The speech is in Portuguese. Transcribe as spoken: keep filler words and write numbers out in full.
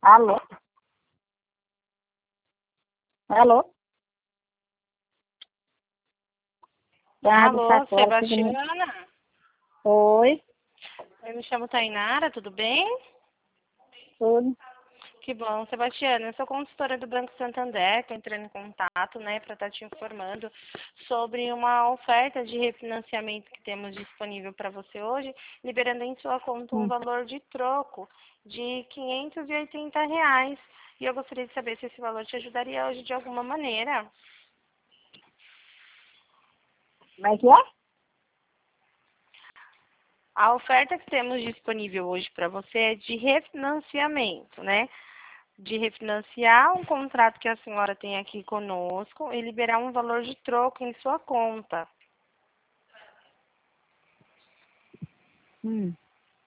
Alô? Alô? Da Rádio Alô, Sacola, que me... Sebastiana? Oi, Eu me chamo Tainara, tudo bem? tudo. Que bom, Sebastiana. Eu sou consultora do Banco Santander, estou entrando em contato, né, para estar te informando sobre uma oferta de refinanciamento que temos disponível para você hoje, liberando em sua conta um Hum. valor de troco de quinhentos e oitenta reais. E eu gostaria de saber se esse valor te ajudaria hoje de alguma maneira. Como é que é? A oferta que temos disponível hoje para você é de refinanciamento, né? De refinanciar um contrato que a senhora tem aqui conosco e liberar um valor de troco em sua conta. Hum.